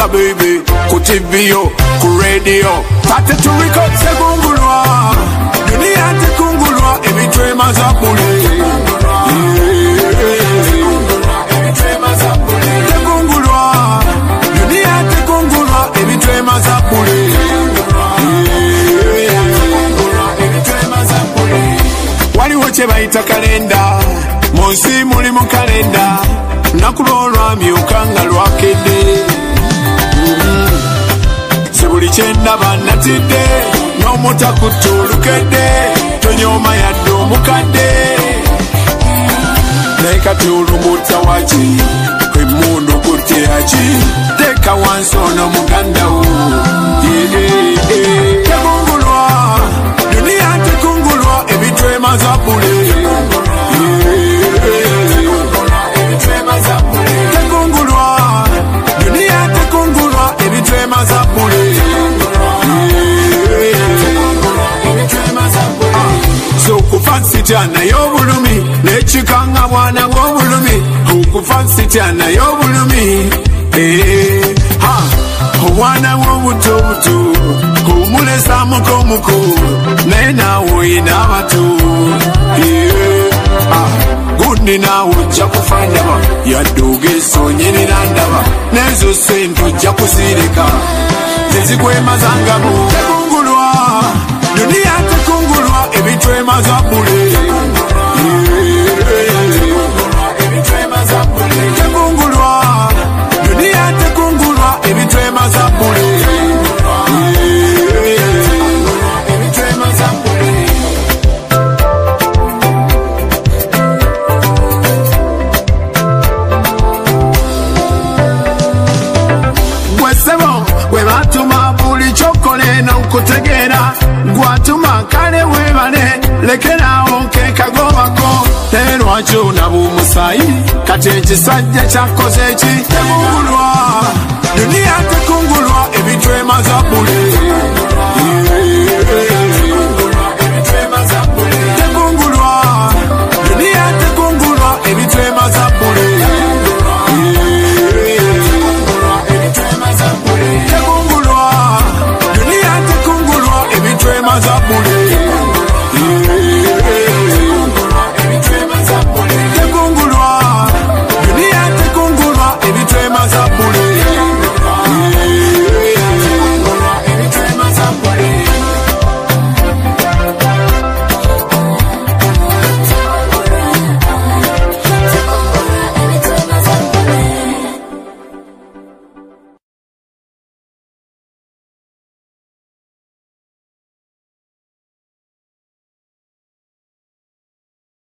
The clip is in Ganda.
Wanga baby, ku TV yo, ku radio. Tate turiko tekungulwa, dunia tekungulwa, ebitwema za bule. Tekungulwa, dunia tekungulwa, ebitwema za bule. Waliwo kye bayita kalenda, munsi mulimu kalenda, nakulolwa myuka nga lwakedde. Sebuli kyendaba natidde, n'omutakuttulukedde, tonyoma yadde omukadde. Nekati olumuta waki, emmundu kutyaki, teeka wansi ono muganda wo. Tekungulwa, dunia tekungulwa, ebitwema za bule. Tekungulwa, dunia tekungulwa, ebitwema za bule. So kufansi tyana y'obulumi, n'ekikanga bwana bw'obulumi. Okufansi tyana y'obulumi. Obwana bw'obuto buto, kumulesa muko naye naawe oyina abato. Gundi naawe ojja kufa ndaba, yadde ogesa onyirira ndaba, n'ezo sente ojja kuzireka, tezikwemazangamu. Tekungulwa, dunia tekungulwa, ebitwema za bule. Tekungulwa, dunia tekungulwa, ebitwema za bule. Kutegera gwatuma kale webale lekerawo nkekagobako lwaki onaba omusayi kati ekisajja kyakoze eki. Tekungulwa, dunia tekungulwa, ebitwema za bule.